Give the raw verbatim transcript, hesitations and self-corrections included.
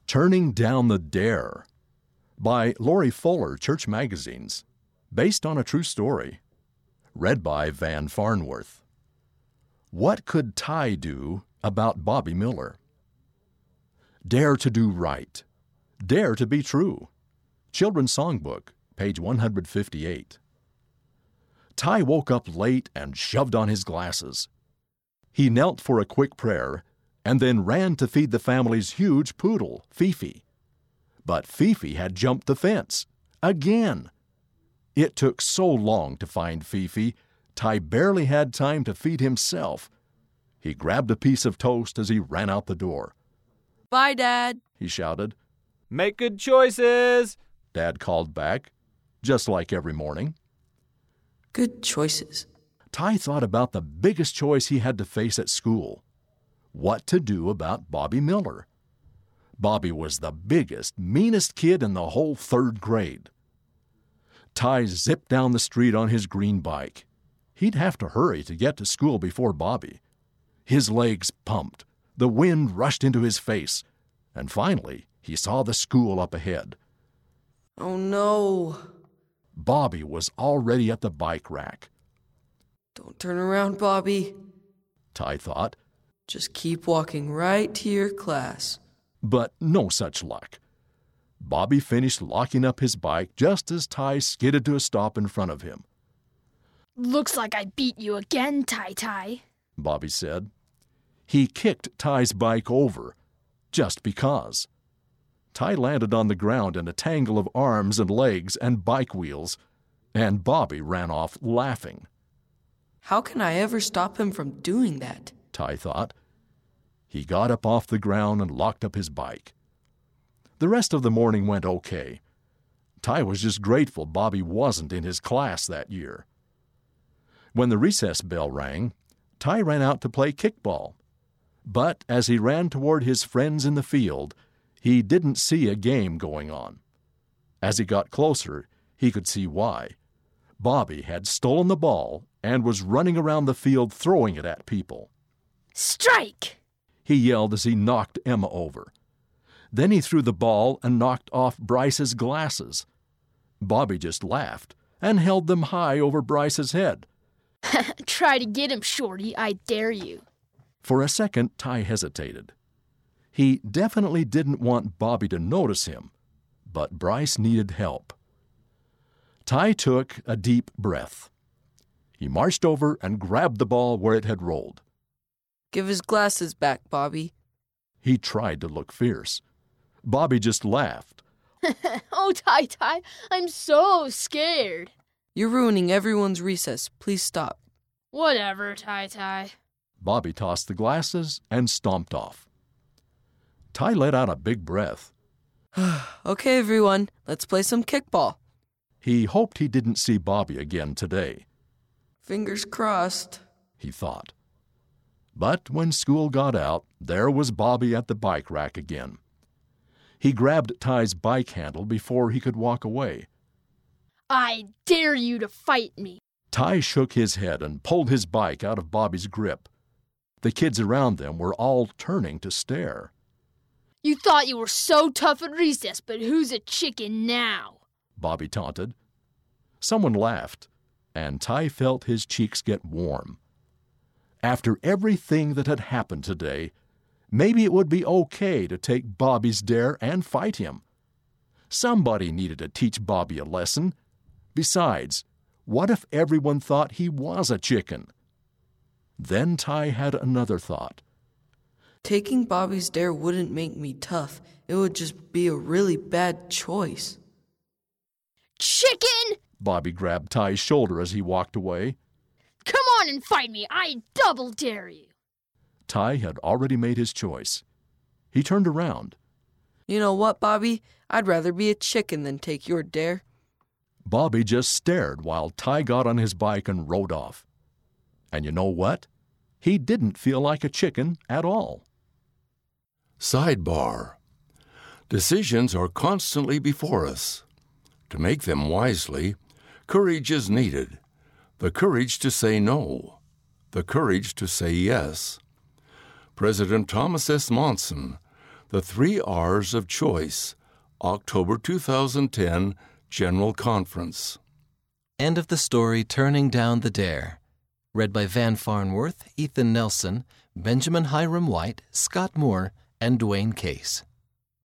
Turning Down the Dare by Lori Fuller, Church Magazines, based on a true story. Read by Van Farnworth. What could Ty do about Bobby Miller? Dare to do right. Dare to be true. Children's Songbook, page one hundred fifty-eight. Ty woke up late and shoved on his glasses. He knelt for a quick prayer and then ran to feed the family's huge poodle, Fifi. But Fifi had jumped the fence. Again. It took so long to find Fifi, Ty barely had time to feed himself. He grabbed a piece of toast as he ran out the door. "Bye, Dad," he shouted. "Make good choices," Dad called back, just like every morning. Good choices. Ty thought about the biggest choice he had to face at school. What to do about Bobby Miller. Bobby was the biggest, meanest kid in the whole third grade. Ty zipped down the street on his green bike. He'd have to hurry to get to school before Bobby. His legs pumped. The wind rushed into his face. And finally, he saw the school up ahead. Oh, no. Bobby was already at the bike rack. Don't turn around, Bobby, Ty thought. Just keep walking right to your class. But no such luck. Bobby finished locking up his bike just as Ty skidded to a stop in front of him. "Looks like I beat you again, Ty-Ty," Bobby said. He kicked Ty's bike over, just because. Ty landed on the ground in a tangle of arms and legs and bike wheels, and Bobby ran off laughing. How can I ever stop him from doing that? Ty thought. He got up off the ground and locked up his bike. The rest of the morning went okay. Ty was just grateful Bobby wasn't in his class that year. When the recess bell rang, Ty ran out to play kickball. But as he ran toward his friends in the field, he didn't see a game going on. As he got closer, he could see why. Bobby had stolen the ball and was running around the field throwing it at people. "Strike!" he yelled as he knocked Emma over. Then he threw the ball and knocked off Bryce's glasses. Bobby just laughed and held them high over Bryce's head. "Try to get him, Shorty, I dare you." For a second, Ty hesitated. He definitely didn't want Bobby to notice him, but Bryce needed help. Ty took a deep breath. He marched over and grabbed the ball where it had rolled. Give his glasses back, Bobby. He tried to look fierce. Bobby just laughed. "Oh, Ty-Ty, I'm so scared." You're ruining everyone's recess. Please stop. "Whatever, Ty-Ty." Bobby tossed the glasses and stomped off. Ty let out a big breath. Okay, everyone, let's play some kickball. He hoped he didn't see Bobby again today. Fingers crossed, he thought. But when school got out, there was Bobby at the bike rack again. He grabbed Ty's bike handle before he could walk away. "I dare you to fight me." Ty shook his head and pulled his bike out of Bobby's grip. The kids around them were all turning to stare. "You thought you were so tough at recess, but who's a chicken now?" Bobby taunted. Someone laughed, and Ty felt his cheeks get warm. After everything that had happened today, maybe it would be okay to take Bobby's dare and fight him. Somebody needed to teach Bobby a lesson. Besides, what if everyone thought he was a chicken? Then Ty had another thought. Taking Bobby's dare wouldn't make me tough. It would just be a really bad choice. "Chicken!" Bobby grabbed Ty's shoulder as he walked away. "Come on and fight me. I double dare you." Ty had already made his choice. He turned around. You know what, Bobby? I'd rather be a chicken than take your dare. Bobby just stared while Ty got on his bike and rode off. And you know what? He didn't feel like a chicken at all. Sidebar. Decisions are constantly before us. To make them wisely, courage is needed. The courage to say no. The courage to say yes. President Thomas S. Monson, The Three R's of Choice, October two thousand ten, General Conference. End of the story Turning Down the Dare. Read by Van Farnworth, Ethan Nelson, Benjamin Hiram White, Scott Moore, and Dwayne Case.